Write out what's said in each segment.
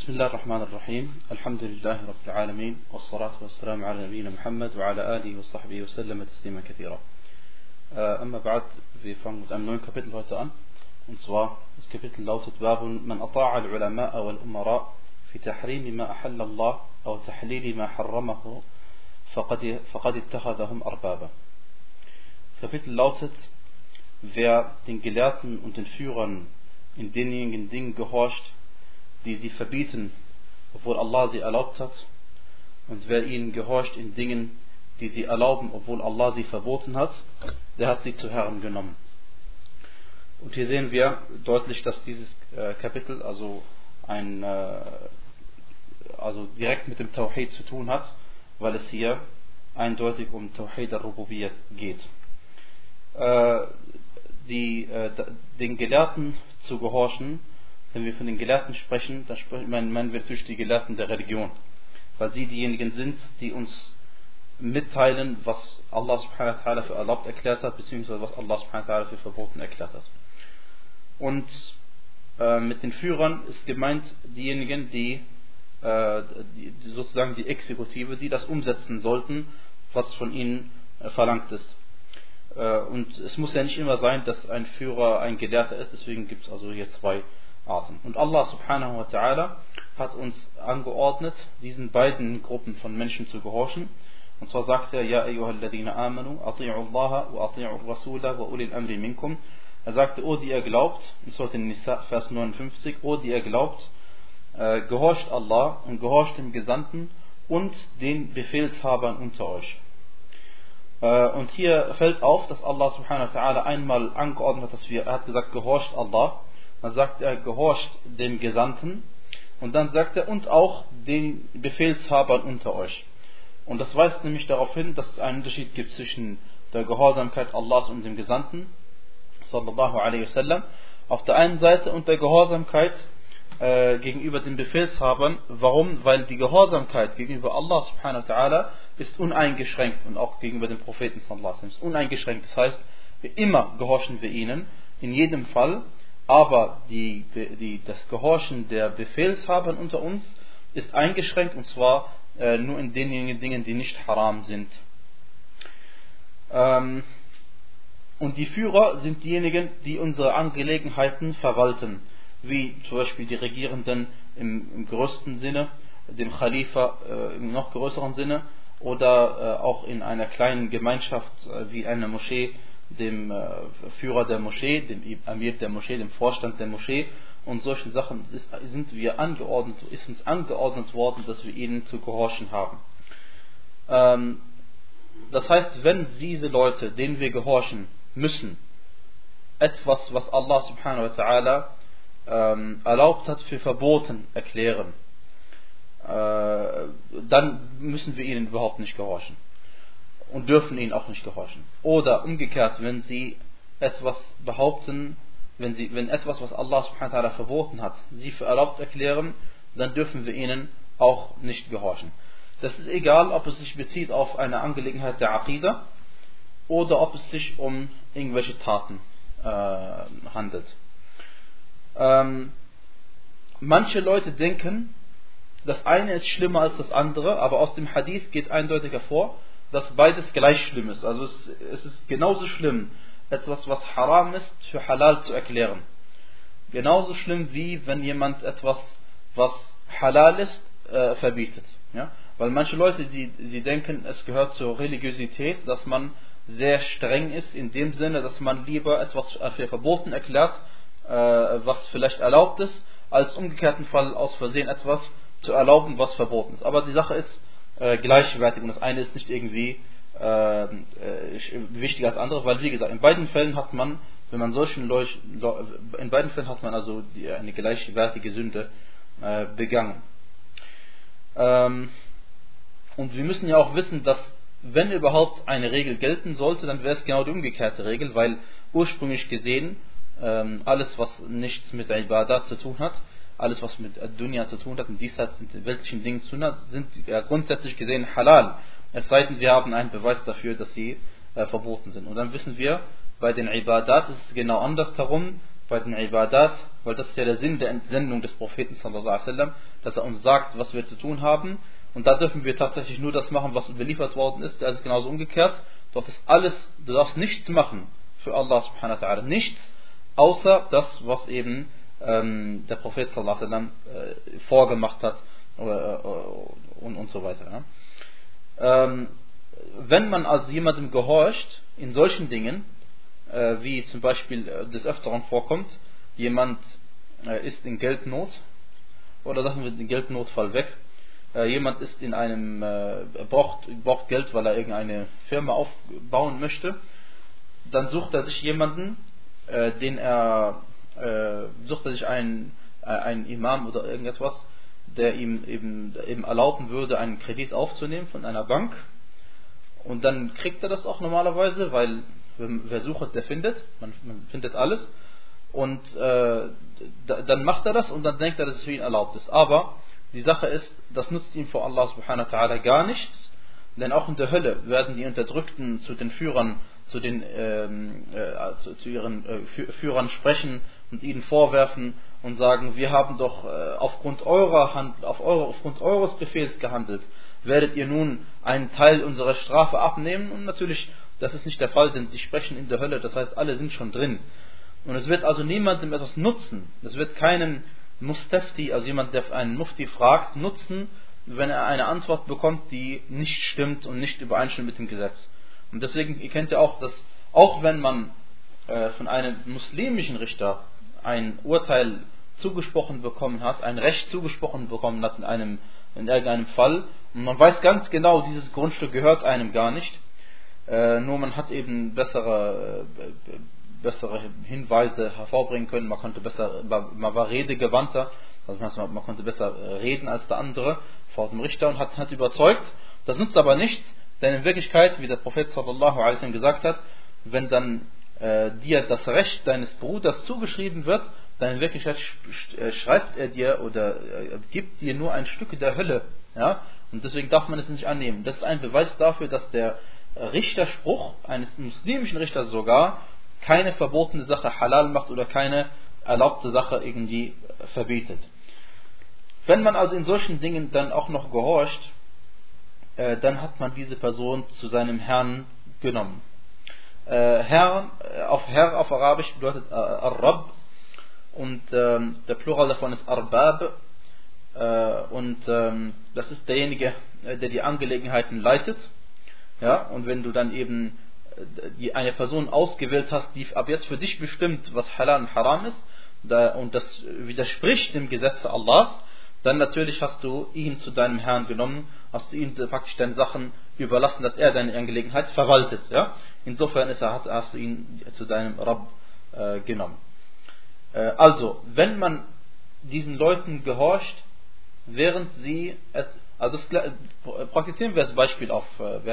بسم الله الرحمن الرحيم الحمد لله رب العالمين والصلاة والسلام على نبينا محمد وعلى آله وصحبه وسلم تسليما كثيرا. أما بعد, wir fangen mit einem neuen Kapitel heute an. Und zwar, das Kapitel lautet: باب من أطاع العلماء والأمراء في تحريم ما أحل الله أو تحليل ما حرمه فقد اتخذهم أربابا. Das Kapitel lautet: Wer den Gelehrten und den Führern in denjenigen Dingen gehorcht, die sie verbieten, obwohl Allah sie erlaubt hat, und wer ihnen gehorcht in Dingen, die sie erlauben, obwohl Allah sie verboten hat, der hat sie zu Herren genommen. Und hier sehen wir deutlich, dass dieses Kapitel also direkt mit dem Tawhid zu tun hat, weil es hier eindeutig um Tawhid al-Rububiyyah geht. Den Gelehrten zu gehorchen, wenn wir von den Gelehrten sprechen, dann meinen wir natürlich die Gelehrten der Religion, weil sie diejenigen sind, die uns mitteilen, was Allah subhanahu wa ta'ala für erlaubt erklärt hat, beziehungsweise was Allah subhanahu wa ta'ala für verboten erklärt hat. Und mit den Führern ist gemeint diejenigen, die sozusagen die Exekutive, die das umsetzen sollten, was von ihnen verlangt ist. Und es muss ja nicht immer sein, dass ein Führer ein Gelehrter ist, deswegen gibt es also hier zwei Arten. Und Allah subhanahu wa ta'ala hat uns angeordnet, diesen beiden Gruppen von Menschen zu gehorchen. Und zwar sagt er: Ja ayyuhalladhina amanu, ati'u Allah wa ati'u Rasula wa ulil amri minkum. Er sagte: O die ihr glaubt, in Surah An-Nisa, Vers 59, O die ihr glaubt, gehorcht Allah und gehorcht dem Gesandten und den Befehlshabern unter euch. Und hier fällt auf, dass Allah subhanahu wa ta'ala einmal angeordnet hat, er hat gesagt, gehorcht Allah. Dann sagt er, gehorcht dem Gesandten. Und dann sagt er, und auch den Befehlshabern unter euch. Und das weist nämlich darauf hin, dass es einen Unterschied gibt zwischen der Gehorsamkeit Allahs und dem Gesandten, sallallahu alaihi wasallam, auf der einen Seite, und der Gehorsamkeit gegenüber den Befehlshabern. Warum? Weil die Gehorsamkeit gegenüber Allah subhanahu wa ta'ala ist uneingeschränkt, und auch gegenüber dem Propheten sallallahu alaihi wasallam ist uneingeschränkt. Das heißt, immer gehorchen wir ihnen, in jedem Fall. Aber das Gehorchen der Befehlshabern unter uns ist eingeschränkt, und zwar nur in denjenigen Dingen, die nicht haram sind. Und die Führer sind diejenigen, die unsere Angelegenheiten verwalten, wie zum Beispiel die Regierenden im größten Sinne, dem Khalifa im noch größeren Sinne, oder auch in einer kleinen Gemeinschaft wie einer Moschee, dem Führer der Moschee, dem Amir der Moschee, dem Vorstand der Moschee. Und solchen Sachen ist uns angeordnet worden, dass wir ihnen zu gehorchen haben. Das heißt, wenn diese Leute, denen wir gehorchen müssen, etwas, was Allah subhanahu wa ta'ala erlaubt hat, für verboten erklären, dann müssen wir ihnen überhaupt nicht gehorchen und dürfen ihnen auch nicht gehorchen. Oder umgekehrt, wenn sie etwas behaupten, wenn etwas, was Allah subhanahu wa ta'ala verboten hat, sie für erlaubt erklären, dann dürfen wir ihnen auch nicht gehorchen. Das ist egal, ob es sich bezieht auf eine Angelegenheit der Aqidah oder ob es sich um irgendwelche Taten handelt. Manche Leute denken, das eine ist schlimmer als das andere, aber aus dem Hadith geht eindeutig hervor, dass beides gleich schlimm ist. Also es ist genauso schlimm, etwas, was haram ist, für halal zu erklären. Genauso schlimm, wie wenn jemand etwas, was halal ist, verbietet. Ja? Weil manche Leute, sie denken, es gehört zur Religiosität, dass man sehr streng ist, in dem Sinne, dass man lieber etwas für verboten erklärt, was vielleicht erlaubt ist, als umgekehrten Fall aus Versehen etwas zu erlauben, was verboten ist. Aber die Sache ist gleichwertig, und das eine ist nicht irgendwie wichtiger als das andere, weil, wie gesagt, in beiden Fällen hat man, wenn man in beiden Fällen hat man also eine gleichwertige Sünde begangen. Und wir müssen ja auch wissen, dass, wenn überhaupt eine Regel gelten sollte, dann wäre es genau die umgekehrte Regel, weil ursprünglich gesehen alles, was nichts mit der Ibadat zu tun hat, alles, was mit Dunya zu tun hat, mit diesseits, mit weltlichen Dingen zu tun hat, sind grundsätzlich gesehen halal. Es sei denn, wir haben einen Beweis dafür, dass sie verboten sind. Und dann wissen wir, bei den Ibadat ist es genau andersherum, bei den Ibadat, weil das ist ja der Sinn der Entsendung des Propheten sallallahu alaihi wasallam, dass er uns sagt, was wir zu tun haben. Und da dürfen wir tatsächlich nur das machen, was überliefert worden ist. Da ist es genauso umgekehrt. Du darfst nichts machen für Allah subhanahu wa ta'ala. Nichts, außer das, was eben der Prophet sallallahu alaihi wasallam vorgemacht hat und so weiter. Ja. Wenn man also jemandem gehorcht in solchen Dingen, wie zum Beispiel des Öfteren vorkommt, jemand ist in Geldnot, oder sagen wir den Geldnotfall weg, jemand ist in einem braucht Geld, weil er irgendeine Firma aufbauen möchte, dann sucht er sich jemanden, sucht er sich einen Imam oder irgendetwas, der ihm eben erlauben würde, einen Kredit aufzunehmen von einer Bank, und dann kriegt er das auch normalerweise, weil wer sucht, der findet, man findet alles, und dann macht er das und dann denkt er, dass es für ihn erlaubt ist. Aber die Sache ist, das nutzt ihm vor Allah subhanahu wa ta'ala gar nichts, denn auch in der Hölle werden die Unterdrückten zu den Führern, zu ihren Führern sprechen und ihnen vorwerfen und sagen, wir haben doch aufgrund eures Befehls gehandelt, werdet ihr nun einen Teil unserer Strafe abnehmen? Und natürlich, das ist nicht der Fall, denn sie sprechen in der Hölle, das heißt, alle sind schon drin. Und es wird also niemandem etwas nutzen, es wird keinen Mustafti, also jemand, der einen Mufti fragt, nutzen, wenn er eine Antwort bekommt, die nicht stimmt und nicht übereinstimmt mit dem Gesetz. Und deswegen, ihr kennt ja auch, dass auch wenn man von einem muslimischen Richter ein Urteil zugesprochen bekommen hat, ein Recht zugesprochen bekommen hat in irgendeinem Fall, und man weiß ganz genau, dieses Grundstück gehört einem gar nicht, nur man hat eben bessere Hinweise hervorbringen können, man war redegewandter, also man konnte besser reden als der andere vor dem Richter und hat überzeugt. Das nutzt aber nichts, denn in Wirklichkeit, wie der Prophet sallallahu alaihi wasallam gesagt hat, wenn dann dir das Recht deines Bruders zugeschrieben wird, dann in Wirklichkeit schreibt er dir oder gibt dir nur ein Stück der Hölle. Ja? Und deswegen darf man es nicht annehmen. Das ist ein Beweis dafür, dass der Richterspruch eines muslimischen Richters sogar keine verbotene Sache halal macht oder keine erlaubte Sache irgendwie verbietet. Wenn man also in solchen Dingen dann auch noch gehorcht, dann hat man diese Person zu seinem Herrn genommen. Herr auf Arabisch bedeutet Ar-Rabb und der Plural davon ist Arbab, und das ist derjenige, der die Angelegenheiten leitet. Ja, und wenn du dann eben eine Person ausgewählt hast, die ab jetzt für dich bestimmt, was halal und haram ist, und das widerspricht dem Gesetze Allahs, dann natürlich hast du ihn zu deinem Herrn genommen, hast du ihm praktisch deine Sachen überlassen, dass er deine Angelegenheit verwaltet. Ja? Insofern hast du ihn zu deinem Rabb genommen. Also, wenn man diesen Leuten gehorcht, während sie, praktizieren wir das Beispiel auf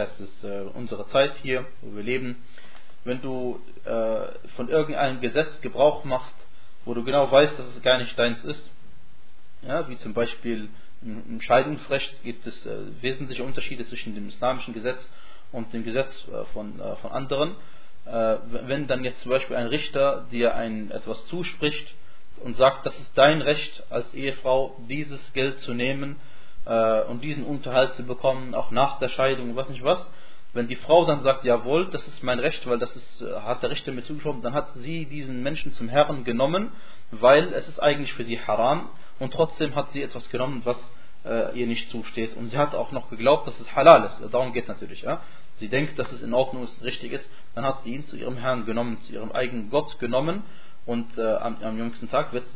unsere Zeit hier, wo wir leben. Wenn du von irgendeinem Gesetz Gebrauch machst, wo du genau weißt, dass es gar nicht deins ist, ja, wie zum Beispiel im Scheidungsrecht gibt es wesentliche Unterschiede zwischen dem islamischen Gesetz und dem Gesetz von anderen. Wenn dann jetzt zum Beispiel ein Richter dir etwas zuspricht und sagt, das ist dein Recht als Ehefrau, dieses Geld zu nehmen und diesen Unterhalt zu bekommen, auch nach der Scheidung, was nicht was. Wenn die Frau dann sagt, jawohl, das ist mein Recht, weil hat der Richter mir zugesprochen, dann hat sie diesen Menschen zum Herrn genommen, weil es ist eigentlich für sie haram, und trotzdem hat sie etwas genommen, was ihr nicht zusteht. Und sie hat auch noch geglaubt, dass es halal ist. Darum geht es natürlich. Ja? Sie denkt, dass es in Ordnung ist, richtig ist. Dann hat sie ihn zu ihrem Herrn genommen, zu ihrem eigenen Gott genommen. Und am jüngsten Tag wird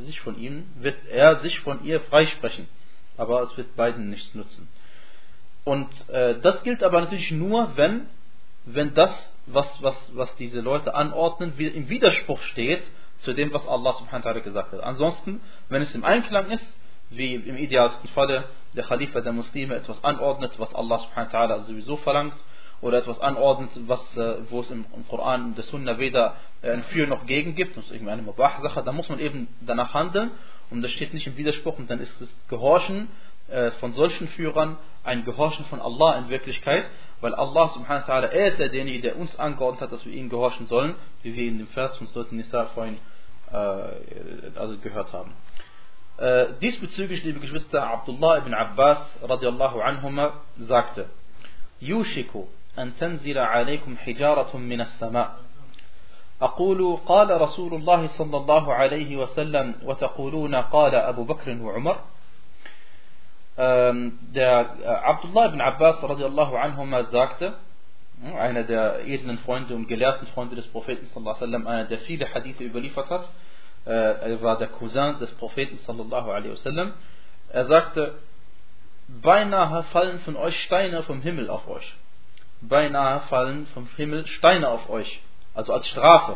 er sich von ihr freisprechen. Aber es wird beiden nichts nutzen. Und das gilt aber natürlich nur, wenn das, was diese Leute anordnen, im Widerspruch steht zu dem, was Allah subhanahu wa ta'ala gesagt hat. Ansonsten, wenn es im Einklang ist, wie im idealsten Falle der Khalifa der Muslime etwas anordnet, was Allah subhanahu wa ta'ala sowieso verlangt, oder etwas anordnet, wo es im Koran und der Sunna weder ein Für noch Gegen gibt, das ist irgendeine Mubah-Sache, dann muss man eben danach handeln, und das steht nicht im Widerspruch, und dann ist das Gehorchen von solchen Führern ein Gehorchen von Allah in Wirklichkeit, weil Allah subhanahu wa ta'ala, er ist derjenige, der uns angeordnet hat, dass wir ihm gehorchen sollen, wie wir in dem Vers von Surat Nisa vorhin also gehört haben. Diesbezüglich, liebe Geschwister, Abdullah ibn Abbas radiallahu anhuma sagte: Yushiku an tanzila alaykum hijaratun min as-sama' أقول قال رسول الله صلى الله عليه وسلم وتقولون قال أبو بكر وعمر. Der Abdullah ibn Abbas radiallahu anhuma sagte, einer der edlen Freunde und gelehrten Freunde des Propheten sallallahu alaihi wasallam, einer der viele Hadithe überliefert hat, er war der Cousin des Propheten sallallahu alaihi wasallam. Er sagte: Beinahe fallen von euch Steine vom Himmel auf euch. Beinahe fallen vom Himmel Steine auf euch, also als Strafe.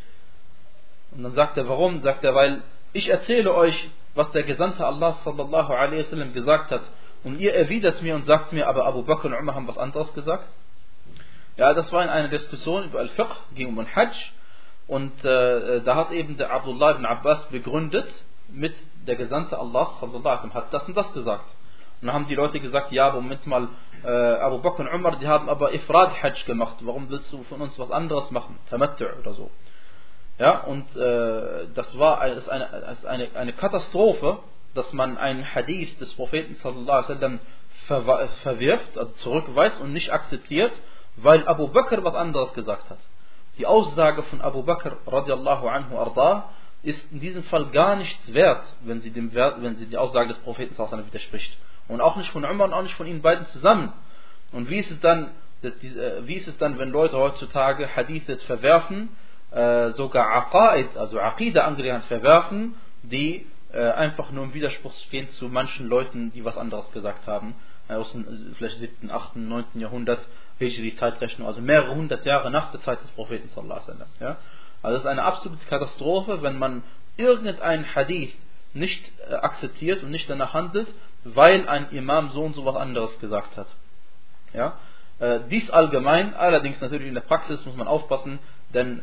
Und dann sagt er: Warum? Sagt er: Weil ich erzähle euch, was der Gesandte Allah sallallahu alaihi wasallam gesagt hat, und ihr erwidert mir und sagt mir, aber Abu Bakr und Umar haben was anderes gesagt. Ja, das war in einer Diskussion über Al-Fiqh, ging um den Hajj, und da hat eben der Abdullah ibn Abbas begründet mit: der Gesandte Allah sallallahu alaihi wasallam hat das und das gesagt. Und dann haben die Leute gesagt: Ja, Moment mal, Abu Bakr und Umar, die haben aber Ifrad Hajj gemacht, warum willst du von uns was anderes machen? Tamattu' oder so. Ja, und das war eine Katastrophe, dass man einen Hadith des Propheten sallallahu alaihi wasallam verwirft, also zurückweist und nicht akzeptiert, weil Abu Bakr was anderes gesagt hat. Die Aussage von Abu Bakr radiallahu anhu arda ist in diesem Fall gar nichts wert, wenn sie die Aussage des Propheten sallallahu alaihi wasallam widerspricht. Und auch nicht von Umar und auch nicht von ihnen beiden zusammen. Und wie ist es dann, wenn Leute heutzutage Hadithe verwerfen, sogar Aqaid, also Aqidah angelehnt verwerfen, die einfach nur im Widerspruch stehen zu manchen Leuten, die was anderes gesagt haben, aus dem vielleicht 7., 8., 9. Jahrhundert, Hijri-Zeitrechnung, also mehrere hundert Jahre nach der Zeit des Propheten sallallahu alaihi wasallam. Ja? Also es ist eine absolute Katastrophe, wenn man irgendeinen Hadith nicht akzeptiert und nicht danach handelt, weil ein Imam so und so was anderes gesagt hat. Ja? Dies allgemein, allerdings natürlich in der Praxis muss man aufpassen, denn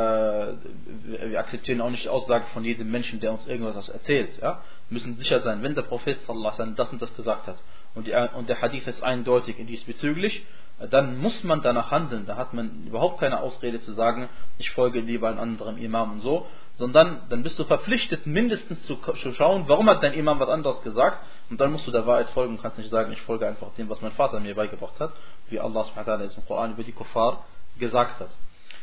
wir akzeptieren auch nicht die Aussage von jedem Menschen, der uns irgendwas erzählt. Ja? Wir müssen sicher sein, wenn der Prophet sallallahu alaihi wasallam das und das gesagt hat und der Hadith ist eindeutig diesbezüglich, dann muss man danach handeln. Da hat man überhaupt keine Ausrede zu sagen, ich folge lieber einem anderen Imam und so, sondern dann bist du verpflichtet, mindestens zu schauen, warum hat dein Imam was anderes gesagt, und dann musst du der Wahrheit folgen und kannst nicht sagen, ich folge einfach dem, was mein Vater mir beigebracht hat, wie Allah subhanahu wa ta'ala im Koran über die Kuffar gesagt hat.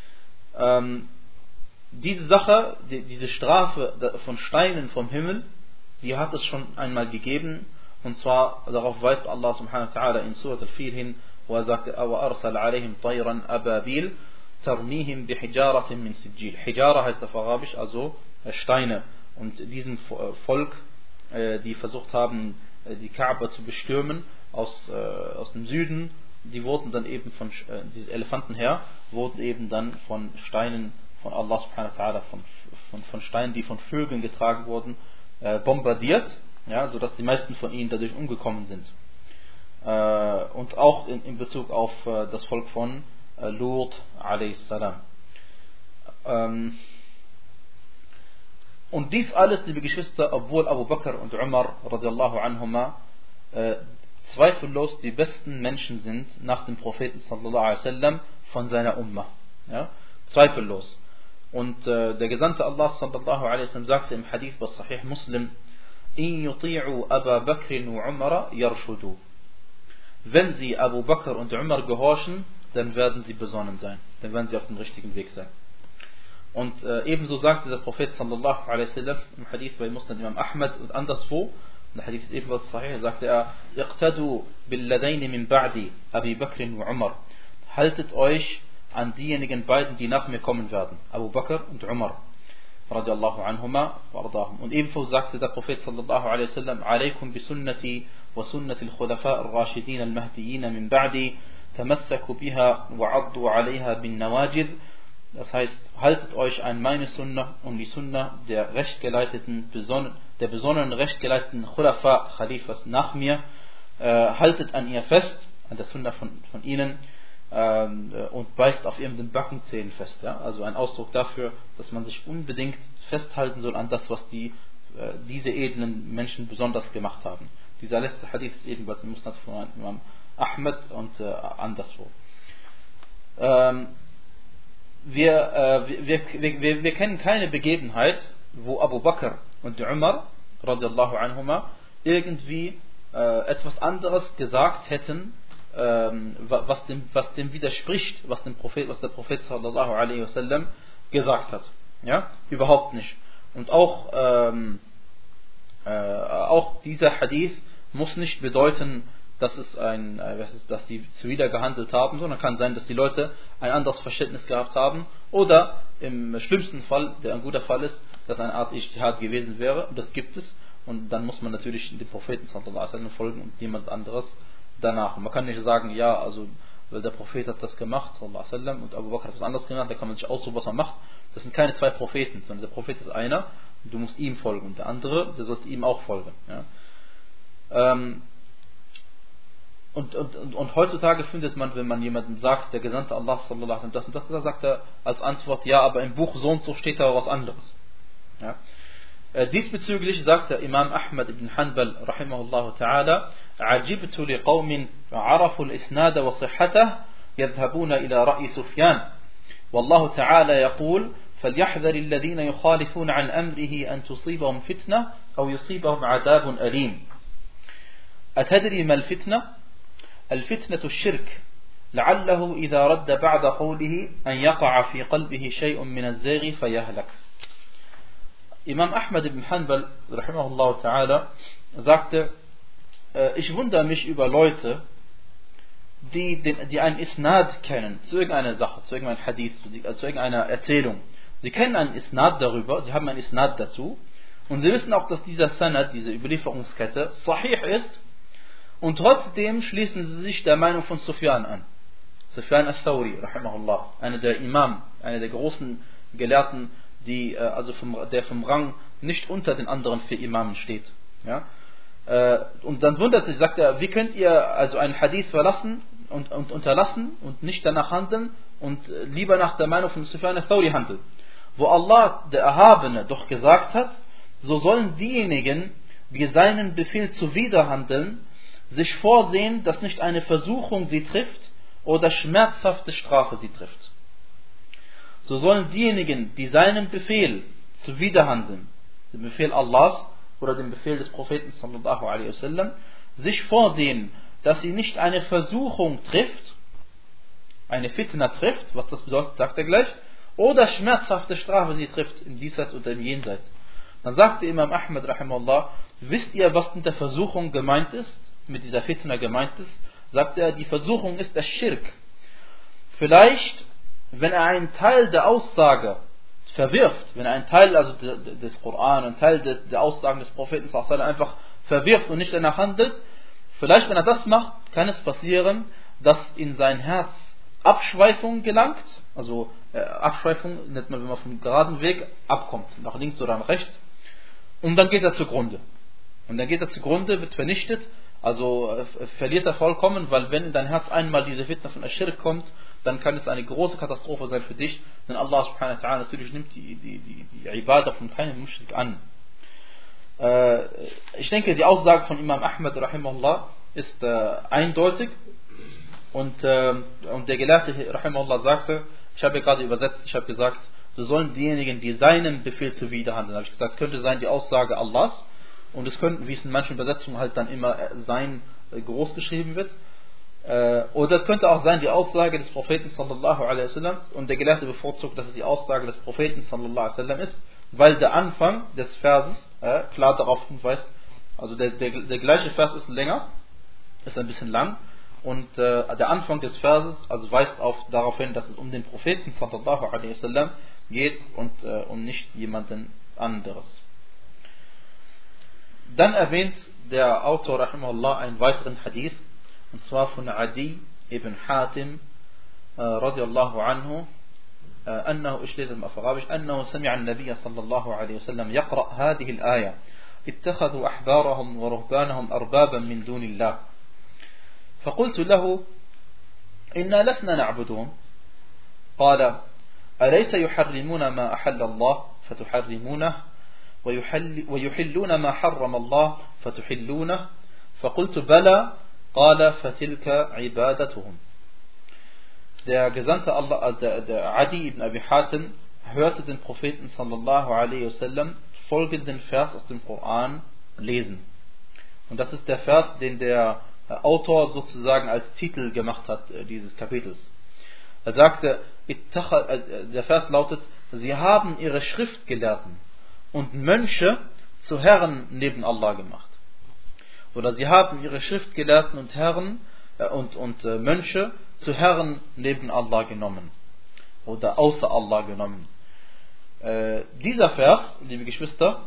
Diese Sache, diese Strafe von Steinen vom Himmel, die hat es schon einmal gegeben, und zwar darauf weist Allah subhanahu wa ta'ala in Surat Al-Fil hin, wo er sagte: وَأَرْسَلَ عَلَيْهِمْ طَيْرًا أَبَابِيلَ تَرْمِيهِمْ بِحِجَارَةٍ مِّن سِجِّيلٍ. Hijara heißt auf Arabisch also Steine, und diesem Volk, die versucht haben, die Kaaba zu bestürmen aus dem Süden, die wurden dann eben diese Elefanten her, wurden eben dann von Steinen von Allah subhanahu wa ta'ala, von Steinen, die von Vögeln getragen wurden, bombardiert, ja, sodass die meisten von ihnen dadurch umgekommen sind. Und auch in Bezug auf das Volk von Lut a.s. Und dies alles, liebe Geschwister, obwohl Abu Bakr und Umar radiallahu anhuma zweifellos die besten Menschen sind nach dem Propheten sallallahu alaihi wasallam von seiner Ummah. Ja? Zweifellos. Und der Gesandte Allah sallallahu alaihi wasallam sagte im Hadith bei Sahih Muslim: In yuti'u Abu Bakr wa Umar yarshudu. Wenn sie Abu Bakr und Umar gehorchen, dann werden sie besonnen sein, dann werden sie auf dem richtigen Weg sein. Und ebenso sagte der Prophet sallallahu alaihi wasallam im Hadith bei Muslim Imam Ahmad und anderswo, der Hadith ist ebenfalls sahih, sagte er: Iqtadu billadaini min ba'di Abi Bakr wa Umar. Haltet euch an diejenigen beiden, die nach mir kommen werden, Abu Bakr und Umar radiallahu anhuma wa ardahum. Und ebenfalls sagte der Prophet sallallahu alaihi wasallam: Alaykum bi sunnati wa sunnati al-khulafa ar-rashidin al-mahdiyyin min ba'di tamassaku biha wa 'addu 'alayha bin nawajid. Das heißt, haltet euch an meine Sunna und die Sunna der besonnenen, rechtgeleiteten Khulafa, Khalifas nach mir, haltet an ihr fest, an der Sunna von ihnen, und beißt auf ihren Backenzähnen fest. Ja? Also ein Ausdruck dafür, dass man sich unbedingt festhalten soll an das, was diese edlen Menschen besonders gemacht haben. Dieser letzte Hadith ist ebenfalls im Musnad von Imam Ahmad und anderswo. wir kennen keine Begebenheit, wo Abu Bakr und Umar radiallahu anhuma irgendwie etwas anderes gesagt hätten, was dem widerspricht, was der Prophet sallallahu alaihi wasallam gesagt hat. Ja, überhaupt nicht. Und auch dieser Hadith muss nicht bedeuten, dass dass sie zuwider gehandelt haben, sondern kann sein, dass die Leute ein anderes Verständnis gehabt haben oder im schlimmsten Fall, der ein guter Fall ist, dass eine Art Ijtihad gewesen wäre, und das gibt es, und dann muss man natürlich dem Propheten sallallahu alaihi wasallam folgen und niemand anderes danach. Und man kann nicht sagen, ja, also weil der Prophet hat das gemacht sallallahu alaihi wasallam und Abu Bakr hat was anderes gemacht, da kann man sich aussuchen, was man macht. Das sind keine zwei Propheten, sondern der Prophet ist einer, und du musst ihm folgen, und der andere, der sollte ihm auch folgen. Ja. Und heutzutage findet man, wenn man jemandem sagt, der Gesandte Allah sallallahu alaihi wasallam das und das, da sagt er als Antwort, ja, aber im Buch so und so steht da was anderes. Ja. Diesbezüglich sagt der Imam Ahmad ibn Hanbal rahimahullah ta'ala: عجبت لقوم عرفوا الإسناد وصحته يذهبون إلى رأي سفيان والله تعالى يقول فليحذر الذين يخالفون عن أمره أن تصيبهم فتنة أو يصيبهم عذاب أليم. أتدري ما الفتنة؟ الفتنة الشرك لعله إذا رد بعد قوله أن يقع في قلبه شيء من الزيغ فيهلك. Imam Ahmad ibn Hanbal rahimahullah ta'ala sagte: Ich wundere mich über Leute, die einen Isnad kennen zu irgendeiner Sache, zu irgendeinem Hadith, zu irgendeiner Erzählung. Sie kennen einen Isnad darüber, sie haben einen Isnad dazu, und sie wissen auch, dass dieser Sanad, diese Überlieferungskette, sahih ist, und trotzdem schließen sie sich der Meinung von Sufyan an. Sufyan al-Thawri rahimahullah, einer der Imam, einer der großen Gelehrten, der vom Rang nicht unter den anderen 4 Imamen steht. Ja? Und dann wundert sich, sagt er, wie könnt ihr also einen Hadith verlassen und unterlassen und nicht danach handeln und lieber nach der Meinung von Sufyan al-Thawri handeln? Wo Allah, der Erhabene, doch gesagt hat, so sollen diejenigen, die seinen Befehl zuwiderhandeln, sich vorsehen, dass nicht eine Versuchung sie trifft oder schmerzhafte Strafe sie trifft. So sollen diejenigen, die seinem Befehl zuwiderhandeln, dem Befehl Allahs oder dem Befehl des Propheten sallallahu alaihi wasallam, sich vorsehen, dass sie nicht eine Versuchung trifft, eine Fitna trifft, was das bedeutet, sagt er gleich, oder schmerzhafte Strafe sie trifft, im Diesseits oder im Jenseits. Dann sagte Imam Ahmad rahimahullah: Wisst ihr, was mit der Versuchung gemeint ist, mit dieser Fitna gemeint ist? Sagt er, die Versuchung ist der Schirk. Vielleicht, wenn er einen Teil der Aussage verwirft, wenn er einen Teil also des Koran, einen Teil der Aussagen des Propheten einfach verwirft und nicht danach handelt, vielleicht wenn er das macht, kann es passieren, dass in sein Herz Abschweifung gelangt, also Abschweifung nennt man, wenn man vom geraden Weg abkommt, nach links oder nach rechts, und dann geht er zugrunde. Und dann geht er zugrunde, wird vernichtet, also verliert er vollkommen, weil wenn in dein Herz einmal diese Fitna von Aschirk kommt, dann kann es eine große Katastrophe sein für dich, denn Allah subhanahu wa ta'ala natürlich nimmt die Ibadah von keinem Muschrik an. Ich denke, die Aussage von Imam Ahmad rahimahullah ist eindeutig, und der Gelehrte rahimahullah sagte, ich habe gerade übersetzt, ich habe gesagt, so sollen diejenigen, die seinem Befehl zuwiderhandeln, habe ich gesagt, es könnte sein die Aussage Allahs, und es könnten, wie es in manchen Übersetzungen halt dann immer sein groß geschrieben wird, oder es könnte auch sein die Aussage des Propheten sallallahu alaihi wasallam, und der Gelehrte bevorzugt, dass es die Aussage des Propheten sallallahu alaihi wasallam ist, weil der Anfang des Verses klar darauf hinweist, also der gleiche Vers ist länger, ist ein bisschen lang, und der Anfang des Verses also weist darauf hin, dass es um den Propheten sallallahu alaihi wasallam geht und um nicht jemanden anderes. Dann erwähnt der Autor rahimahullah einen weiteren Hadith, und zwar von Adi ibn Hatim radiallahu anhu, أنه إشليز المأفرابش أنه سمع النبي صلى الله عليه وسلم يقرأ هذه الآية اتخذوا أحبارهم ورهبانهم أربابا من دون الله فقلت له إنا لسنا نعبدهم قال أليس يحرمون ما أحل الله فتحرمونه ويحلون ما حرم الله فتحلونه فقلت بلى قال فتلك عبادتهم. der Gesandte Allah, der Adi ibn Abi Hatim, hörte den Propheten sallallahu alaihi wasallam folgenden Vers aus dem Koran lesen. Und das ist der Vers, den der Autor sozusagen als Titel gemacht hat, dieses Kapitels. Er sagte, der Vers lautet, sie haben ihre Schriftgelehrten und Mönche zu Herren neben Allah gemacht. Oder sie haben ihre Schriftgelehrten und Herren und Mönche zu Herren neben Allah genommen. Oder außer Allah genommen. Dieser Vers, liebe Geschwister,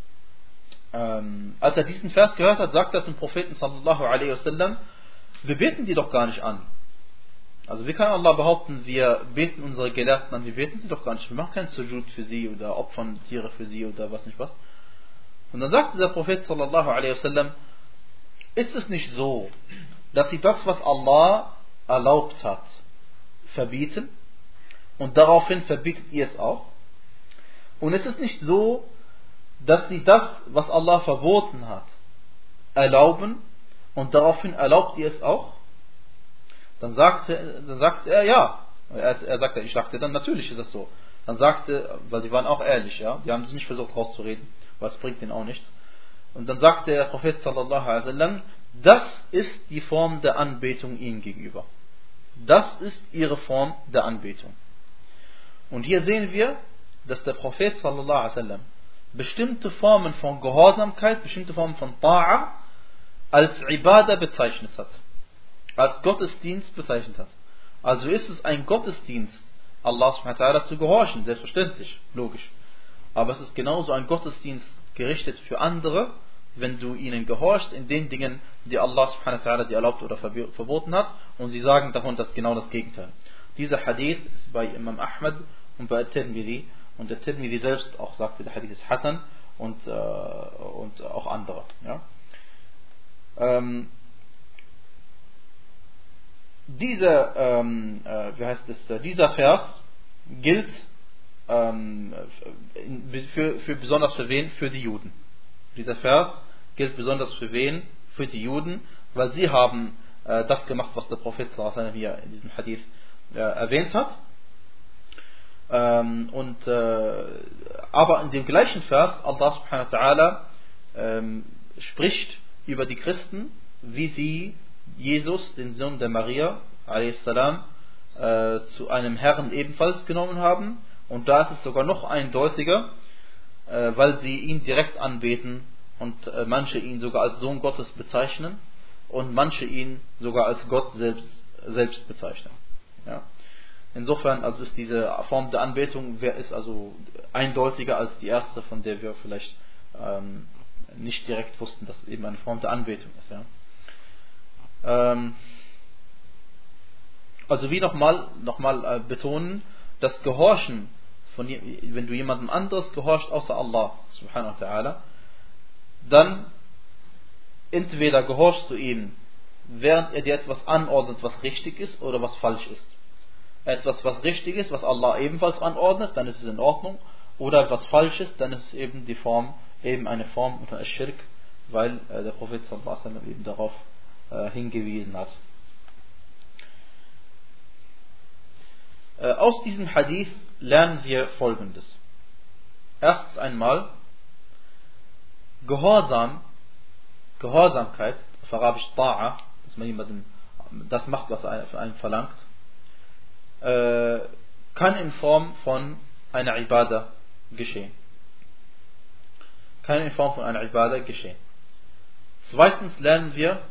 als er diesen Vers gehört hat, sagt er zum Propheten sallallahu alaihi wasallam, wir beten die doch gar nicht an. Also wie kann Allah behaupten, wir beten unsere Gelehrten an, wir beten sie doch gar nicht, wir machen keinen Sujud für sie oder opfern Tiere für sie oder was nicht was. Und dann sagte der Prophet sallallahu alaihi wasallam, ist es nicht so, dass sie das, was Allah erlaubt hat, verbieten und daraufhin verbietet ihr es auch? Und es ist nicht so, dass sie das, was Allah verboten hat, erlauben und daraufhin erlaubt ihr es auch? Dann sagte er ja. Er sagte, ich sagte dann, natürlich ist das so. Dann sagte, weil sie waren auch ehrlich, ja, die haben sich nicht versucht rauszureden, weil es bringt ihnen auch nichts. Und dann sagte der Prophet sallallahu alaihi wasallam, das ist die Form der Anbetung ihnen gegenüber. Das ist ihre Form der Anbetung. Und hier sehen wir, dass der Prophet sallallahu alaihi wasallam bestimmte Formen von Gehorsamkeit, bestimmte Formen von Ta'a als Ibadah bezeichnet hat. Als Gottesdienst bezeichnet hat. Also ist es ein Gottesdienst, Allah subhanahu wa ta'ala zu gehorchen, selbstverständlich, logisch. Aber es ist genauso ein Gottesdienst gerichtet für andere, wenn du ihnen gehorchst in den Dingen, die Allah subhanahu wa ta'ala dir erlaubt oder verboten hat, und sie sagen davon genau das Gegenteil. Dieser Hadith ist bei Imam Ahmad und bei Tirmidhi, und der Tirmidhi selbst auch sagte, der Hadith ist Hasan und auch andere. Ja? Dieser Vers gilt besonders für wen? Für die Juden. Dieser Vers gilt besonders für wen? Für die Juden, weil sie haben das gemacht, was der Prophet sallallahu alaihi wasallam hier in diesem Hadith erwähnt hat. Aber in dem gleichen Vers, Allah subhanahu wa ta'ala spricht über die Christen, wie sie Jesus, den Sohn der Maria, a.s., zu einem Herrn ebenfalls genommen haben. Und da ist es sogar noch eindeutiger, weil sie ihn direkt anbeten und manche ihn sogar als Sohn Gottes bezeichnen und manche ihn sogar als Gott selbst bezeichnen. Ja. Insofern also ist diese Form der Anbetung ist also eindeutiger als die erste, von der wir vielleicht nicht direkt wussten, dass es eben eine Form der Anbetung ist. Ja. Also wie nochmal betonen, das Gehorchen, wenn du jemandem anderes gehorchst außer Allah subhanahu wa ta'ala, dann entweder gehorchst du ihm, während er dir etwas anordnet, was richtig ist oder was falsch ist. Etwas, was richtig ist, was Allah ebenfalls anordnet, dann ist es in Ordnung. Oder etwas falsch ist, dann ist es eben eine Form von Ash-Shirk, weil der Prophet sallallahu alaihi wasallam eben darauf hingewiesen hat. Aus diesem Hadith lernen wir Folgendes. Erstens einmal, Gehorsamkeit, auf Arabisch Ta'a, dass man jemandem das macht, was er von einem verlangt, kann in Form von einer Ibadah geschehen. Zweitens lernen wir,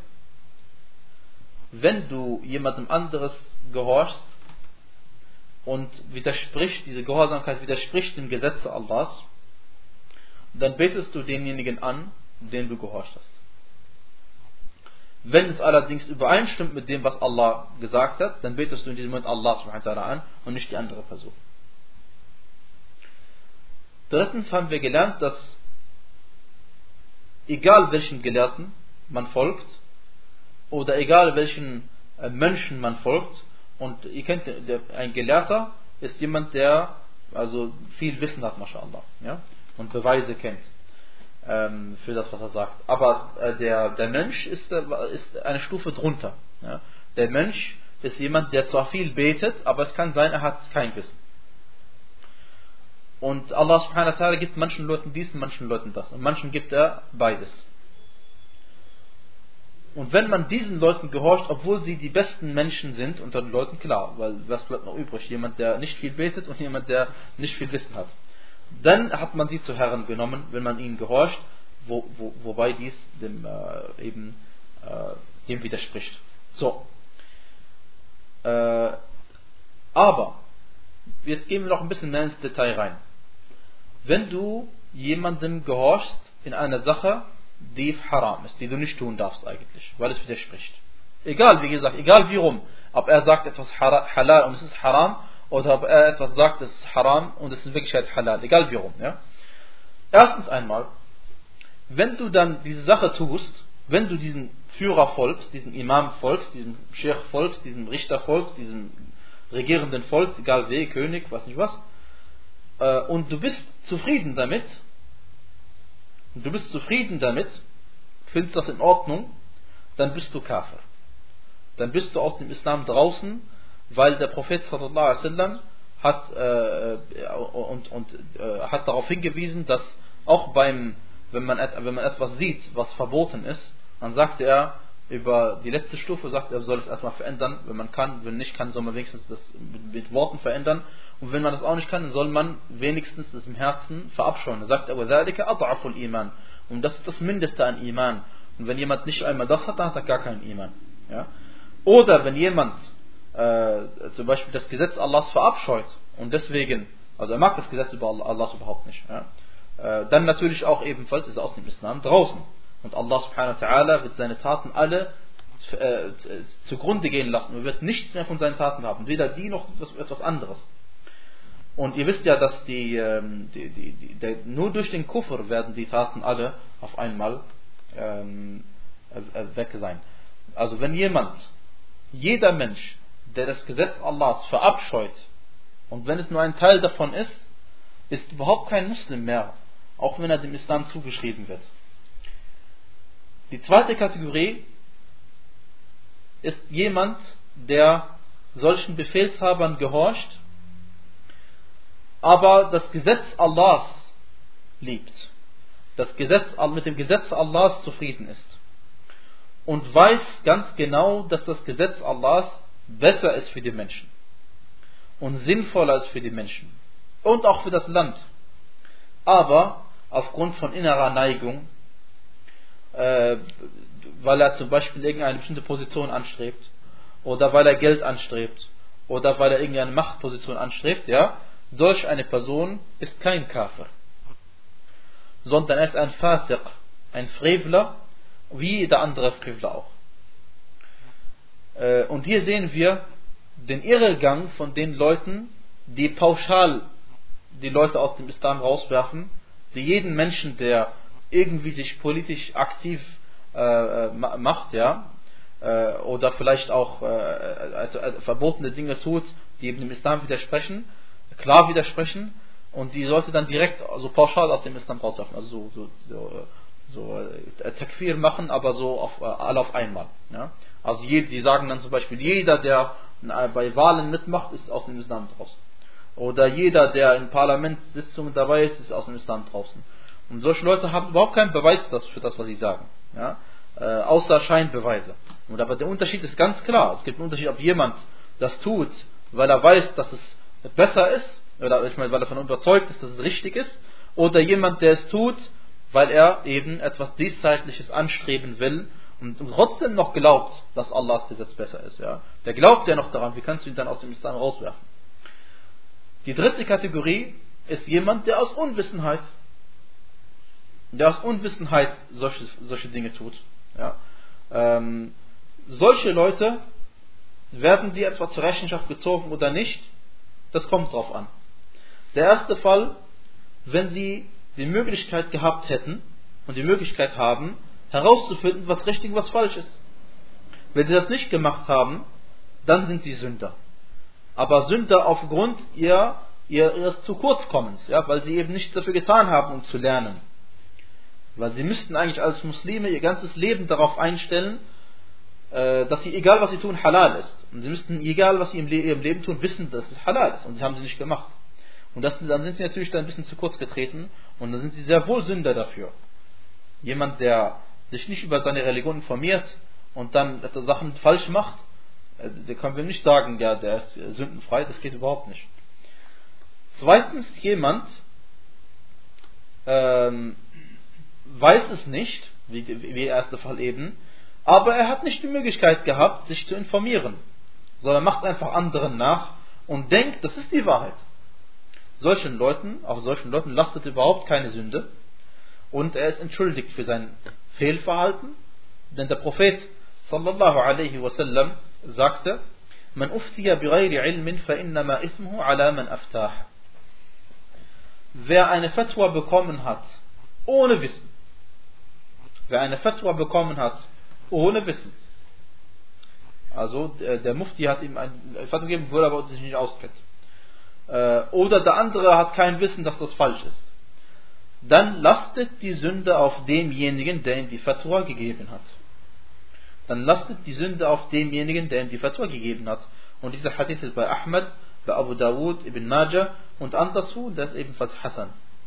wenn du jemandem anderes gehorchst und diese Gehorsamkeit widerspricht dem Gesetze Allahs, dann betest du denjenigen an, den du gehorcht hast. Wenn es allerdings übereinstimmt mit dem, was Allah gesagt hat, dann betest du in diesem Moment Allah subhanahu wa ta'ala an und nicht die andere Person. Drittens haben wir gelernt, dass egal welchen Gelehrten man folgt oder egal welchen Menschen man folgt, und ihr kennt, ein Gelehrter ist jemand, der also viel Wissen hat, mashallah, ja, und Beweise kennt für das, was er sagt. Aber der Mensch ist eine Stufe drunter. Ja. Der Mensch ist jemand, der zwar viel betet, aber es kann sein, er hat kein Wissen. Und Allah subhanahu wa ta'ala gibt manchen Leuten dies und manchen Leuten das. Und manchen gibt er beides. Und wenn man diesen Leuten gehorcht, obwohl sie die besten Menschen sind unter den Leuten, klar, weil was bleibt noch übrig? Jemand, der nicht viel betet und jemand, der nicht viel Wissen hat. Dann hat man sie zu Herren genommen, wenn man ihnen gehorcht, wobei dies dem widerspricht. So. Aber, jetzt gehen wir noch ein bisschen mehr ins Detail rein. Wenn du jemandem gehorchst in einer Sache, die haram ist, die du nicht tun darfst eigentlich, weil es widerspricht. Egal, wie gesagt, egal wie rum. Ob er sagt etwas halal und es ist haram, oder ob er etwas sagt, es ist haram und es ist in Wirklichkeit halal. Egal wie rum. Ja? Erstens einmal, wenn du dann diese Sache tust, wenn du diesen Führer folgst, diesem Imam folgst, diesem Sheikh folgst, diesem Richter folgst, diesem regierenden folgst, egal wer, König, was nicht was, und du bist zufrieden damit, findest das in Ordnung, dann bist du Kafir. Dann bist du aus dem Islam draußen, weil der Prophet sallallahu alaihi wasallam hat darauf hingewiesen, dass auch wenn man etwas sieht, was verboten ist, dann sagte er, über die letzte Stufe sagt er, soll es erstmal verändern, wenn man kann, wenn nicht kann, soll man wenigstens das mit Worten verändern, und wenn man das auch nicht kann, dann soll man wenigstens das im Herzen verabscheuen. Er sagt aber, وَذَلِكَ أَضْعَفُ الْإِيمَانِ, und das ist das Mindeste an Iman, und wenn jemand nicht einmal das hat, dann hat er gar keinen Iman. Ja? Oder wenn jemand zum Beispiel das Gesetz Allahs verabscheut, und deswegen, also er mag das Gesetz über Allahs überhaupt nicht, ja? Dann natürlich auch ebenfalls ist er aus dem Islam draußen. Und Allah subhanahu wa ta'ala wird seine Taten alle zugrunde gehen lassen. Er wird nichts mehr von seinen Taten haben. Weder die noch etwas anderes. Und ihr wisst ja, dass nur durch den Kufr werden die Taten alle auf einmal weg sein. Also wenn jeder Mensch, der das Gesetz Allahs verabscheut, und wenn es nur ein Teil davon ist überhaupt kein Muslim mehr, auch wenn er dem Islam zugeschrieben wird. Die zweite Kategorie ist jemand, der solchen Befehlshabern gehorcht, aber das Gesetz Allahs liebt, mit dem Gesetz Allahs zufrieden ist und weiß ganz genau, dass das Gesetz Allahs besser ist für die Menschen und sinnvoller ist für die Menschen und auch für das Land, aber aufgrund von innerer Neigung, weil er zum Beispiel irgendeine bestimmte Position anstrebt oder weil er Geld anstrebt oder weil er irgendeine Machtposition anstrebt, ja, solch eine Person ist kein Kafir, sondern er ist ein Fasiq, ein Frevler, wie jeder andere Frevler auch. Und hier sehen wir den Irrgang von den Leuten, die pauschal die Leute aus dem Islam rauswerfen, die jeden Menschen, der irgendwie sich politisch aktiv macht, ja, oder vielleicht auch verbotene Dinge tut, die eben dem Islam klar widersprechen, und die sollte dann direkt so pauschal aus dem Islam rauswerfen, also so Takfir machen, aber so alle auf einmal. Ja? Also die sagen dann zum Beispiel, jeder, der bei Wahlen mitmacht, ist aus dem Islam draußen. Oder jeder, der in Parlamentssitzungen dabei ist aus dem Islam draußen. Und solche Leute haben überhaupt keinen Beweis für das, was sie sagen. Ja? Außer Scheinbeweise. Und aber der Unterschied ist ganz klar. Es gibt einen Unterschied, ob jemand das tut, weil er weiß, dass es besser ist, oder weil er davon überzeugt ist, dass es richtig ist, oder jemand, der es tut, weil er eben etwas Diesseitliches anstreben will und trotzdem noch glaubt, dass Allahs Gesetz besser ist. Ja? Der glaubt ja noch daran, wie kannst du ihn dann aus dem Islam rauswerfen? Die dritte Kategorie ist jemand, der aus Unwissenheit solche Dinge tut. Ja? Solche Leute, werden sie etwa zur Rechenschaft gezogen oder nicht? Das kommt drauf an. Der erste Fall, wenn sie die Möglichkeit gehabt hätten und die Möglichkeit haben, herauszufinden, was richtig und was falsch ist. Wenn sie das nicht gemacht haben, dann sind sie Sünder. Aber Sünder aufgrund ihres zu kurzkommens, ja, weil sie eben nichts dafür getan haben, um zu lernen. Weil sie müssten eigentlich als Muslime ihr ganzes Leben darauf einstellen, dass sie, egal was sie tun, halal ist. Und sie müssten, egal was sie in ihrem Leben tun, wissen, dass es halal ist. Und sie haben sie nicht gemacht. Und dann sind sie natürlich dann ein bisschen zu kurz getreten. Und dann sind sie sehr wohl Sünder dafür. Jemand, der sich nicht über seine Religion informiert und dann Sachen falsch macht, der können wir nicht sagen, ja, der ist sündenfrei. Das geht überhaupt nicht. Zweitens, jemand weiß es nicht, wie der erste Fall eben, aber er hat nicht die Möglichkeit gehabt, sich zu informieren, sondern macht einfach anderen nach und denkt, das ist die Wahrheit. Auf solchen Leuten lastet überhaupt keine Sünde und er ist entschuldigt für sein Fehlverhalten, denn der Prophet sallallahu alaihi wasallam sagte: Man uftiya bighayri ilmin fa innama ithmuhu ala man aftah. Wer eine Fatwa bekommen hat ohne Wissen, also der Mufti hat ihm ein Fatwa gegeben, wo er aber sich nicht auskennt, oder der andere hat kein Wissen, dass das falsch ist, dann lastet die Sünde auf demjenigen, der ihm die Fatwa gegeben hat. Und dieser Hadith ist bei Ahmad, bei Abu Dawud, Ibn Majah und anderswo, und das ist ebenfalls Hassan.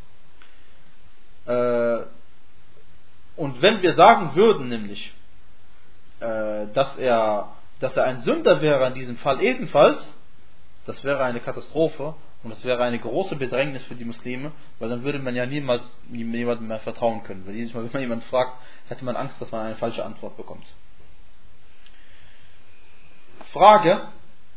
Und wenn wir sagen würden, nämlich, dass er ein Sünder wäre in diesem Fall ebenfalls, das wäre eine Katastrophe und das wäre eine große Bedrängnis für die Muslime, weil dann würde man ja niemals jemandem mehr vertrauen können. Weil jedes Mal, wenn man jemanden fragt, hätte man Angst, dass man eine falsche Antwort bekommt. Frage: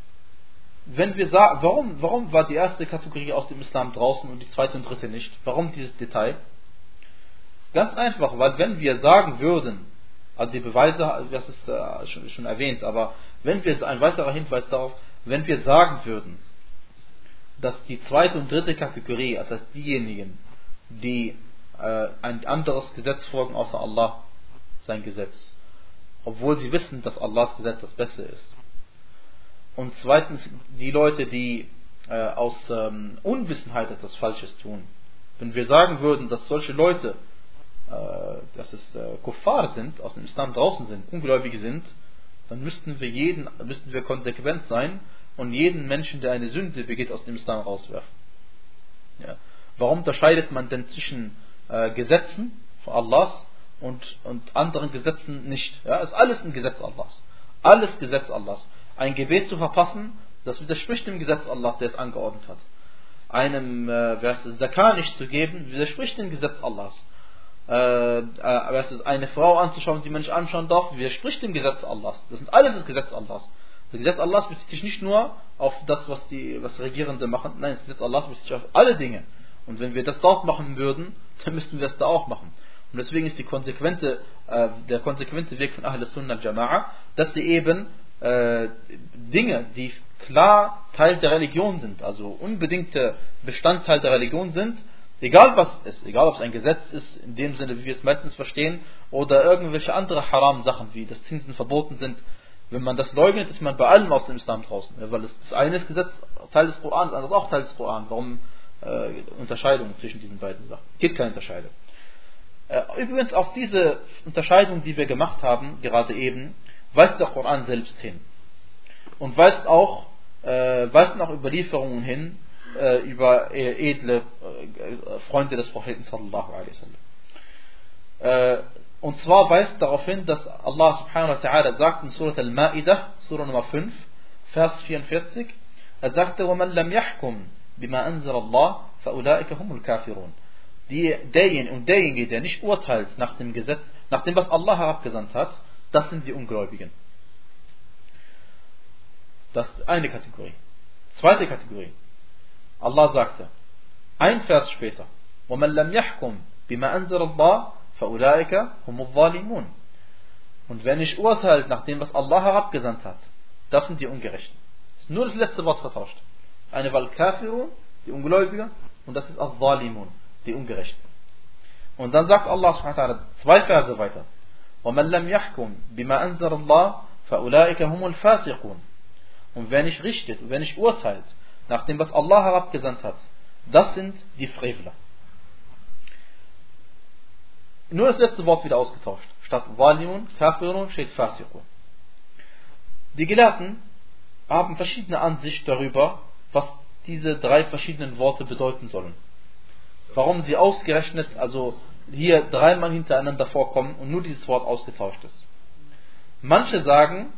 Warum war die erste Kategorie aus dem Islam draußen und die zweite und dritte nicht? Warum dieses Detail? Ganz einfach, weil wenn wir sagen würden, also die Beweise, das ist schon erwähnt, aber wenn wir, ein weiterer Hinweis darauf, wenn wir sagen würden, dass die zweite und dritte Kategorie, das heißt diejenigen, die ein anderes Gesetz folgen außer Allah, sein Gesetz, obwohl sie wissen, dass Allahs Gesetz das Beste ist. Und zweitens die Leute, die aus Unwissenheit etwas Falsches tun. Wenn wir sagen würden, dass solche Leute, dass es Kuffar sind, aus dem Islam draußen sind, Ungläubige sind, dann müssten wir konsequent sein und jeden Menschen, der eine Sünde begeht, aus dem Islam rauswerfen. Ja. Warum unterscheidet man denn zwischen Gesetzen von Allahs und anderen Gesetzen nicht? Ja, ist alles ein Gesetz Allahs. Alles Gesetz Allahs. Ein Gebet zu verpassen, das widerspricht dem Gesetz Allahs, der es angeordnet hat. Einem Zakah nicht zu geben, widerspricht dem Gesetz Allahs. Eine Frau anzuschauen, die man nicht anschauen darf, widerspricht dem Gesetz Allahs. Das sind alles das Gesetz Allahs. Das Gesetz Allahs bezieht sich nicht nur auf das, was Regierende machen, nein, das Gesetz Allahs bezieht sich auf alle Dinge. Und wenn wir das dort machen würden, dann müssten wir es da auch machen. Und deswegen ist der konsequente Weg von Ahl Sunnah al-Jama'a, dass sie eben Dinge, die klar Teil der Religion sind, also unbedingte Bestandteil der Religion sind, egal was es ist, egal ob es ein Gesetz ist, in dem Sinne, wie wir es meistens verstehen, oder irgendwelche andere Haram-Sachen, wie das Zinsen verboten sind. Wenn man das leugnet, ist man bei allem aus dem Islam draußen. Weil das eine ist Gesetz, Teil des Koran, das andere ist auch Teil des Koran. Warum Unterscheidung zwischen diesen beiden Sachen? Gibt keine Unterscheidung. Übrigens auf diese Unterscheidung, die wir gemacht haben, gerade eben, weist der Koran selbst hin. Und weist auch Überlieferungen hin, über edle Freunde des Propheten sallallahu alaihi wasallam. Und zwar weist darauf hin, dass Allah subhanahu wa ta'ala sagt in Surah Al-Ma'idah, Surah Nummer 5, Vers 44, er sagte: وَمَنْ لَمْ يَحْكُمْ بِمَا أَنزَلَ اللَّهُ فَأُولَٰئِكَ هُمُ الْكَافِرُونَ. Derjenige, der nicht urteilt nach dem Gesetz, nach dem, was Allah herabgesandt hat, das sind die Ungläubigen. Das ist eine Kategorie. Zweite Kategorie. Allah sagte, ein Vers später: وَمَنْ لَمْ يَحْكُمْ بِمَا أَنزَلَ اللَّهُ فَأُولَٰئِكَ هُمُ الظَّالِمُونَ. Und wer nicht urteilt nach dem, was Allah herabgesandt hat, das sind die Ungerechten. Das ist nur das letzte Wort vertauscht. Eine war Al-Kafirun, die Ungläubigen, und das ist Al-Zalimun, die Ungerechten. Und dann sagt Allah subhanahu wa ta'ala 2 Verse weiter: وَمَنْ لَمْ يَحْكُمْ بِمَا أَنزَلَ اللَّهُ فَأُولَٰئِكَ هُمُ الْفَاسِقُونَ. Und wer nicht richtet, wer nicht urteilt nach dem, was Allah herabgesandt hat, das sind die Frevler. Nur das letzte Wort wieder ausgetauscht. Statt Zalimun, Kafirun steht Fasiqun. Die Gelehrten haben verschiedene Ansichten darüber, was diese drei verschiedenen Worte bedeuten sollen. Warum sie ausgerechnet, also hier dreimal hintereinander vorkommen und nur dieses Wort ausgetauscht ist. Manche sagen,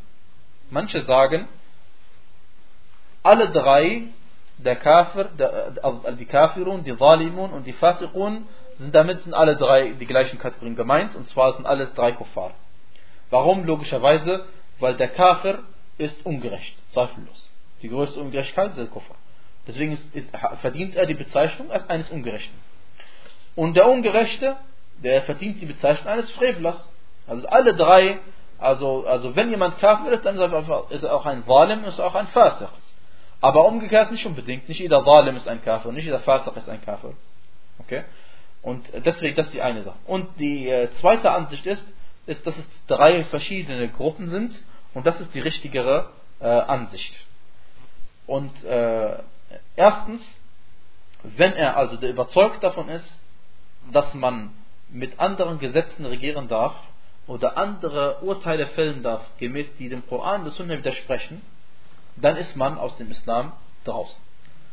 alle drei, der Kafir, die Kafirun, die Zalimun und die Fasiqun, sind alle drei die gleichen Kategorien gemeint, und zwar sind alles drei Kuffar. Warum? Logischerweise, weil der Kafir ist ungerecht, zweifellos. Die größte Ungerechtigkeit ist der Kuffar. Deswegen verdient er die Bezeichnung als eines Ungerechten. Und der Ungerechte, der verdient die Bezeichnung eines Frevlers. Also alle drei, also wenn jemand Kafir ist, dann ist er auch ein Zalim, ist er auch ein Fasiq. Aber umgekehrt nicht unbedingt. Nicht jeder Zalim ist ein Kafir, nicht jeder Fasiq ist ein Kafir. Okay? Und deswegen, das ist die eine Sache. Und die zweite Ansicht ist, dass es drei verschiedene Gruppen sind, und das ist die richtigere Ansicht. Und erstens, wenn er also der überzeugt davon ist, dass man mit anderen Gesetzen regieren darf oder andere Urteile fällen darf, gemäß die dem Koran und der Sunna widersprechen, dann ist man aus dem Islam draußen.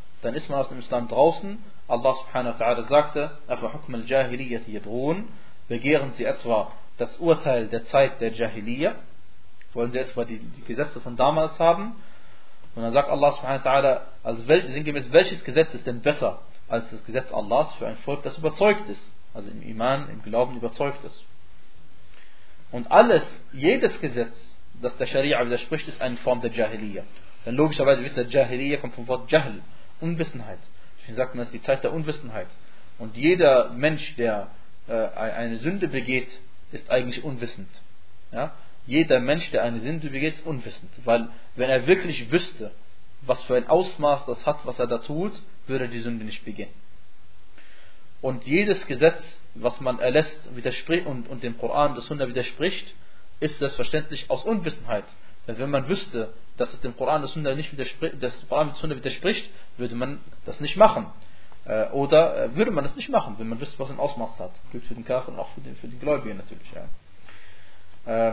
Allah subhanahu wa ta'ala sagte, أَفَحُكْمَ الْجَاهِلِيَّةِ يَبْغُونَ, begehren sie etwa das Urteil der Zeit der Jahiliyyah, wollen sie etwa die Gesetze von damals haben? Und dann sagt Allah subhanahu wa ta'ala, also sinngemäß, welches Gesetz ist denn besser als das Gesetz Allahs für ein Volk, das überzeugt ist, also im Iman, im Glauben überzeugt ist. Und jedes Gesetz, das der Scharia widerspricht, ist eine Form der Jahiliyyah. Denn logischerweise wisst ihr, Jahiliyyah kommt vom Wort Jahl, Unwissenheit. Deswegen sagt man, es ist die Zeit der Unwissenheit. Und jeder Mensch, der eine Sünde begeht, ist eigentlich unwissend. Ja? Jeder Mensch, der eine Sünde begeht, ist unwissend. Weil, wenn er wirklich wüsste, was für ein Ausmaß das hat, was er da tut, würde er die Sünde nicht begehen. Und jedes Gesetz, was man erlässt, widerspricht und dem Koran, der Sunna widerspricht, ist selbstverständlich aus Unwissenheit. Denn wenn man wüsste, dass es dem Koran der Sunna nicht widerspricht, dass der Koran der Sunna widerspricht, würde man das nicht machen. Oder würde man das nicht machen, wenn man wüsste, was ein Ausmaß hat. Gilt für den Kafir und auch für den Gläubigen natürlich. Ja.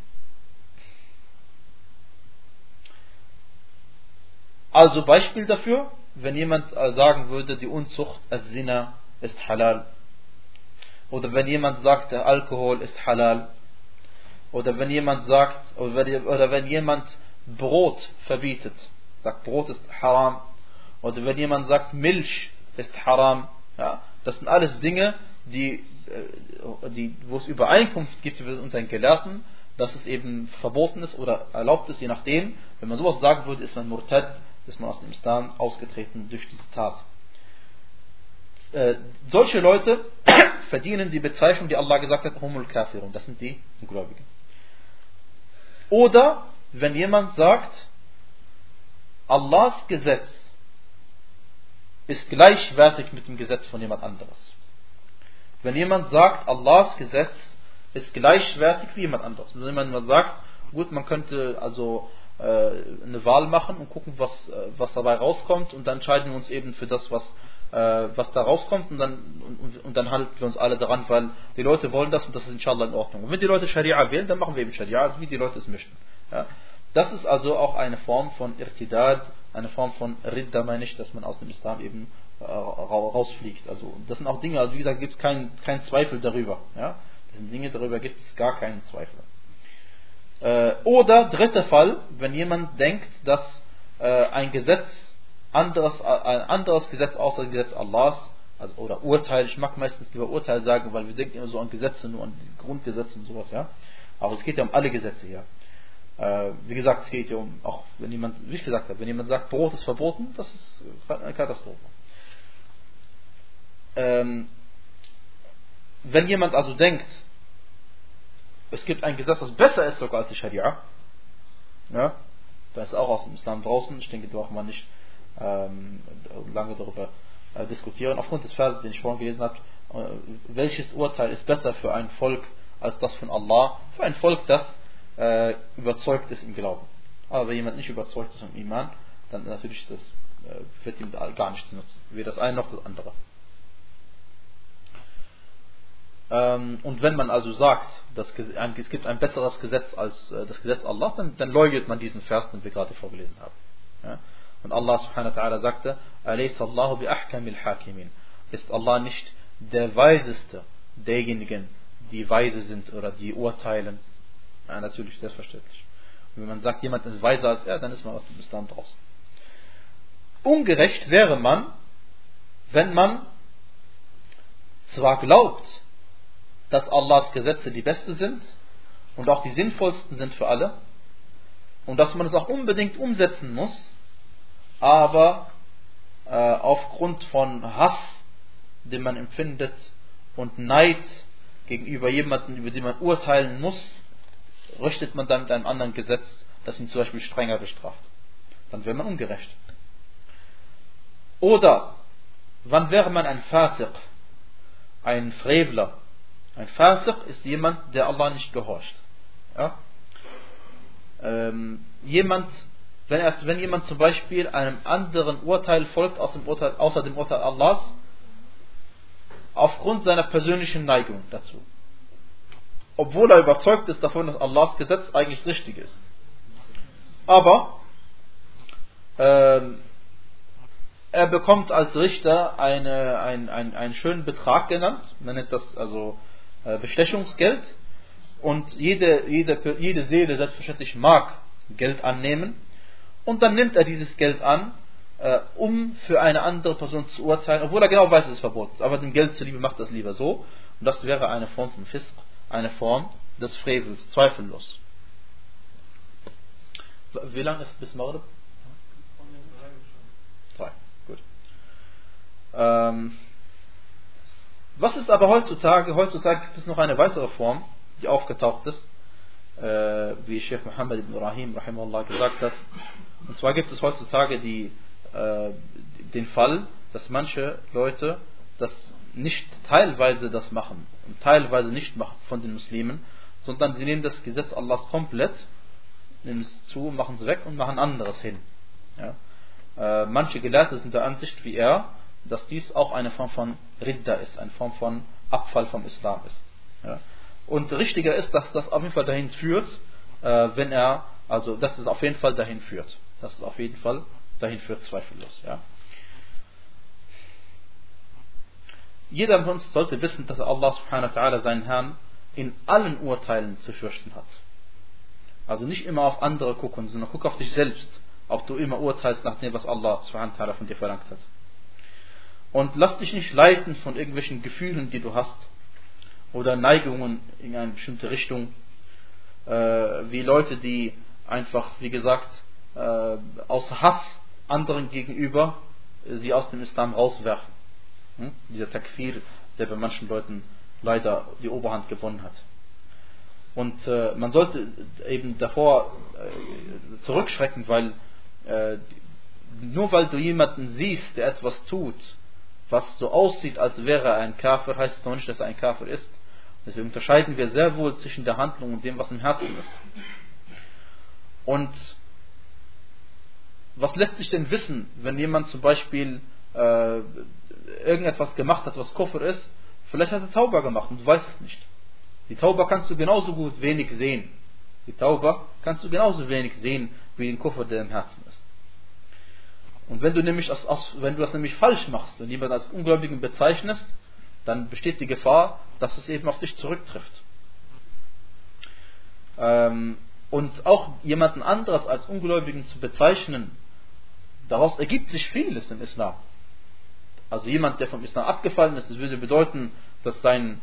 Also Beispiel dafür, wenn jemand sagen würde, die Unzucht, Zina ist halal. Oder wenn jemand sagt, der Alkohol ist halal. Oder wenn jemand sagt, oder wenn jemand Brot verbietet, sagt Brot ist haram. Oder wenn jemand sagt, Milch ist haram. Ja, das sind alles Dinge, wo es Übereinkunft gibt unter den Gelehrten, dass es eben verboten ist oder erlaubt ist, je nachdem. Wenn man sowas sagen würde, ist man Murtad, ist man aus dem Islam ausgetreten durch diese Tat. Solche Leute verdienen die Bezeichnung, die Allah gesagt hat, Humul Kafirun, das sind die Ungläubigen. Oder wenn jemand sagt, Allahs Gesetz ist gleichwertig mit dem Gesetz von jemand anderes. Wenn jemand sagt, Allahs Gesetz ist gleichwertig wie jemand anderes. Wenn jemand sagt, gut, man könnte also eine Wahl machen und gucken, was dabei rauskommt, und dann entscheiden wir uns eben für das, was da rauskommt, und dann halten wir uns alle daran, weil die Leute wollen das und das ist inshallah in Ordnung. Und wenn die Leute Scharia wählen, dann machen wir eben Scharia, wie die Leute es möchten. Ja? Das ist also auch eine Form von Irtidad, eine Form von Ridda, meine ich, dass man aus dem Islam eben rausfliegt. Also das sind auch Dinge, also wie gesagt, gibt es keinen Zweifel darüber. Ja? Das sind Dinge, darüber gibt es gar keinen Zweifel. Oder dritter Fall, wenn jemand denkt, dass ein anderes Gesetz außer dem Gesetz Allahs, also, oder Urteil, ich mag meistens lieber Urteil sagen, weil wir denken immer so an Gesetze, nur an die Grundgesetze und sowas, ja. Aber es geht ja um alle Gesetze hier. Wie gesagt, es geht ja um, auch wenn jemand, wie ich gesagt habe, wenn jemand sagt, Brot ist verboten, das ist eine Katastrophe. Wenn jemand also denkt, es gibt ein Gesetz, das besser ist sogar als die Scharia, ja, da ist auch aus dem Islam draußen. Ich denke, da braucht man nicht lange darüber diskutieren. Aufgrund des Verses, den ich vorhin gelesen habe, welches Urteil ist besser für ein Volk als das von Allah? Für ein Volk, das überzeugt ist im Glauben. Aber wenn jemand nicht überzeugt ist im Iman, dann natürlich wird ihm gar nichts nutzen. Weder das eine noch das andere. Und wenn man also sagt, es gibt ein besseres Gesetz als das Gesetz Allah, dann leugnet man diesen Vers, den wir gerade vorgelesen haben. Ja? Und Allah subhanahu wa ta'ala sagte, Alaysa Allahu bi ahkamil hakimin. Ist Allah nicht der Weiseste derjenigen, die weise sind oder die urteilen? Ja, natürlich, selbstverständlich. Und wenn man sagt, jemand ist weiser als er, dann ist man aus dem Islam draußen. Ungerecht wäre man, wenn man zwar glaubt, dass Allahs Gesetze die besten sind und auch die sinnvollsten sind für alle und dass man es auch unbedingt umsetzen muss, aber aufgrund von Hass, den man empfindet, und Neid gegenüber jemandem, über den man urteilen muss, richtet man dann mit einem anderen Gesetz, das ihn zum Beispiel strenger bestraft. Dann wäre man ungerecht. Oder, wann wäre man ein Fasiq, ein Frevler? Ein Fasiq ist jemand, der Allah nicht gehorcht. Ja? Wenn jemand zum Beispiel einem anderen Urteil folgt außer dem Urteil Allahs, aufgrund seiner persönlichen Neigung dazu. Obwohl er überzeugt ist davon, dass Allahs Gesetz eigentlich richtig ist. Aber er bekommt als Richter einen schönen Betrag genannt, man nennt das also Bestechungsgeld, und jede Seele selbstverständlich mag Geld annehmen, und dann nimmt er dieses Geld an, um für eine andere Person zu urteilen, obwohl er genau weiß, dass es verboten ist, aber dem Geld zuliebe macht das lieber so, und das wäre eine Form von Fisq, eine Form des Frevels, zweifellos. Wie lange ist es bis Maghrib? 3, gut. Was ist aber heutzutage? Heutzutage gibt es noch eine weitere Form, die aufgetaucht ist, wie Sheikh Muhammad ibn Ibrahim rahimahullah gesagt hat. Und zwar gibt es heutzutage den Fall, dass manche Leute das nicht teilweise das machen und teilweise nicht machen von den Muslimen, sondern sie nehmen das Gesetz Allahs komplett, nehmen es zu, machen es weg und machen anderes hin. Ja? Manche Gelehrte sind der Ansicht wie er, dass dies auch eine Form von Ridda ist, eine Form von Abfall vom Islam ist. Ja? Und richtiger ist, dass das auf jeden Fall dahin führt, dass es auf jeden Fall dahin führt. Dass es auf jeden Fall dahin führt, zweifellos. Ja? Jeder von uns sollte wissen, dass Allah subhanahu wa ta'ala seinen Herrn in allen Urteilen zu fürchten hat. Also nicht immer auf andere gucken, sondern guck auf dich selbst, ob du immer urteilst nach dem, was Allah subhanahu wa ta'ala von dir verlangt hat. Und lass dich nicht leiten von irgendwelchen Gefühlen, die du hast, oder Neigungen in eine bestimmte Richtung, wie Leute, die einfach, wie gesagt, aus Hass anderen gegenüber sie aus dem Islam rauswerfen. Dieser Takfir, der bei manchen Leuten leider die Oberhand gewonnen hat. Und man sollte eben davor zurückschrecken, weil nur weil du jemanden siehst, der etwas tut, was so aussieht, als wäre er ein Kafir, heißt es noch nicht, dass er ein Kafir ist. Deswegen unterscheiden wir sehr wohl zwischen der Handlung und dem, was im Herzen ist. Und was lässt sich denn wissen, wenn jemand zum Beispiel irgendetwas gemacht hat, was Kufr ist? Vielleicht hat er Tauba gemacht und du weißt es nicht. Die Tauba kannst du genauso gut wenig sehen. Die Tauba kannst du genauso wenig sehen, wie den Kufr, der im Herzen ist. Und wenn du das nämlich falsch machst und jemanden als Ungläubigen bezeichnest, dann besteht die Gefahr, dass es eben auf dich zurücktrifft. Und auch jemanden anderes als Ungläubigen zu bezeichnen, daraus ergibt sich vieles im Islam. Also jemand, der vom Islam abgefallen ist, das würde bedeuten, dass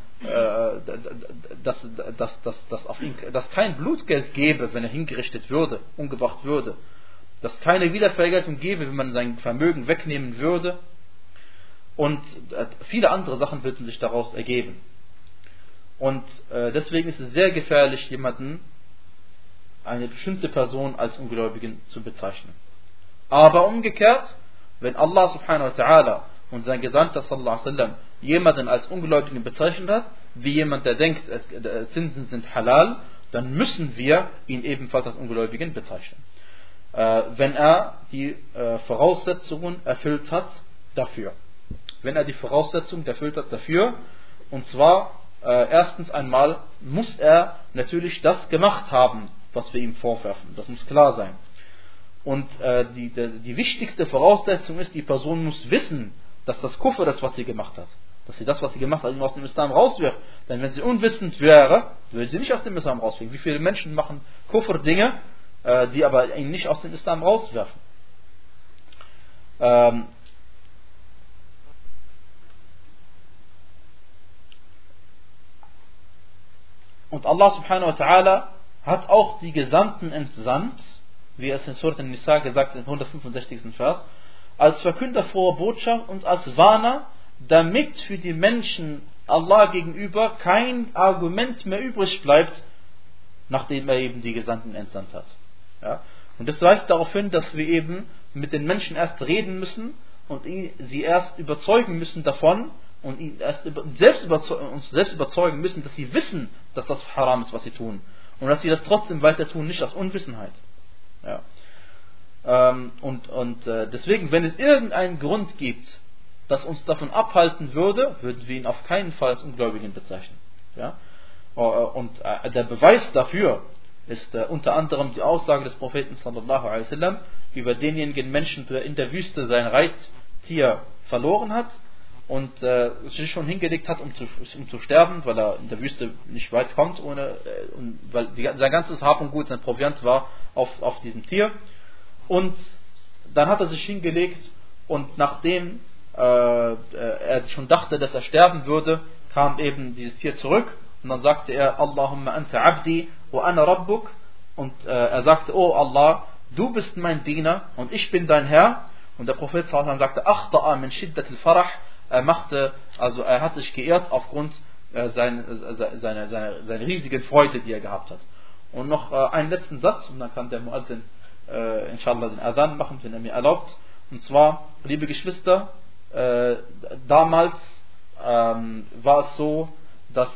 dass kein Blutgeld gäbe, wenn er hingerichtet würde, umgebracht würde. Dass keine Wiedervergeltung gäbe, wenn man sein Vermögen wegnehmen würde. Und viele andere Sachen würden sich daraus ergeben. Und deswegen ist es sehr gefährlich, eine bestimmte Person als Ungläubigen zu bezeichnen. Aber umgekehrt, wenn Allah subhanahu wa ta'ala und sein Gesandter sallallahu alaihi wasallam jemanden als Ungläubigen bezeichnet hat, wie jemand, der denkt, Zinsen sind halal, dann müssen wir ihn ebenfalls als Ungläubigen bezeichnen. Wenn er die Voraussetzungen erfüllt hat dafür. Wenn er die Voraussetzungen erfüllt hat dafür, und zwar erstens einmal muss er natürlich das gemacht haben, was wir ihm vorwerfen. Das muss klar sein. Und die wichtigste Voraussetzung ist, die Person muss wissen, dass das Kufr ist, was sie gemacht hat. Dass sie das, was sie gemacht hat, ihn aus dem Islam rauswirft. Denn wenn sie unwissend wäre, würde sie nicht aus dem Islam rauswirken. Wie viele Menschen machen Kufr-Dinge, die aber ihn nicht aus dem Islam rauswerfen? Und Allah subhanahu wa ta'ala hat auch die Gesandten entsandt, wie es in Surat An-Nisa gesagt ist, im 165. Vers, als Verkünder froher Botschaft und als Warner, damit für die Menschen Allah gegenüber kein Argument mehr übrig bleibt, nachdem er eben die Gesandten entsandt hat. Ja? Und das weist darauf hin, dass wir eben mit den Menschen erst reden müssen und sie erst überzeugen müssen davon und uns selbst überzeugen müssen, dass sie wissen, dass das haram ist, was sie tun. Und dass sie das trotzdem weiter tun, nicht aus Unwissenheit. Ja. Deswegen, wenn es irgendeinen Grund gibt, das uns davon abhalten würde, würden wir ihn auf keinen Fall als Ungläubigen bezeichnen. Ja? Und der Beweis dafür ist unter anderem die Aussage des Propheten sallallahu alaihi wasallam über denjenigen Menschen, der in der Wüste sein Reittier verloren hat und sich schon hingelegt hat, um zu sterben, weil er in der Wüste nicht weit kommt, weil sein ganzes Hab und Gut, sein Proviant war auf diesem Tier. Und dann hat er sich hingelegt und nachdem er schon dachte, dass er sterben würde, kam eben dieses Tier zurück und dann sagte er, Allahumma anta abdi wa ana rabbuk, und er sagte, oh Allah, du bist mein Diener und ich bin dein Herr. Und der Prophet sallallahu alaihi wasallam sagte, akhta'a min shiddat al-farah, er hat sich geirrt aufgrund seiner riesigen Freude, die er gehabt hat. Und noch einen letzten Satz, und dann kann der Muazzin inshallah den Adhan machen, wenn er mir erlaubt. Und zwar, liebe Geschwister, damals war es so, dass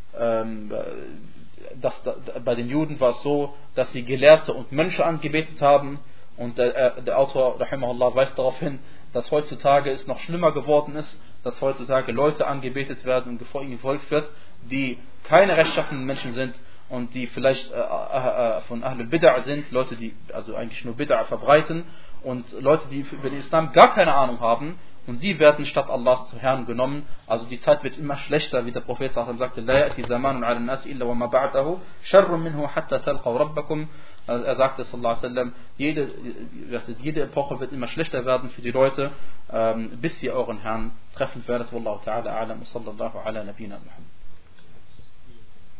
bei den Juden war es so, dass sie Gelehrte und Mönche angebetet haben. Und der Autor rahimahullah weist darauf hin, dass heutzutage es noch schlimmer geworden ist, dass heutzutage Leute angebetet werden und gefolgt wird, die keine rechtschaffenen Menschen sind und die vielleicht von Ahlul Bid'ah sind, Leute, die also eigentlich nur Bid'ah verbreiten, und Leute, die über den Islam gar keine Ahnung haben, und sie werden statt Allahs zu Herrn genommen. Also die Zeit wird immer schlechter, wie der Prophet sagte, La ya'ti zamanun 'ala an-nas illa wa ma ba'dahu sharrun minhu hatta talqaw rabbakum. Er sagte sallallahu alaihi wasallam, jede Epoche wird immer schlechter werden für die Leute, bis ihr euren Herrn treffen werdet. Wallahu ta'ala a'lam, sallallahu ala nabiyina Muhammad.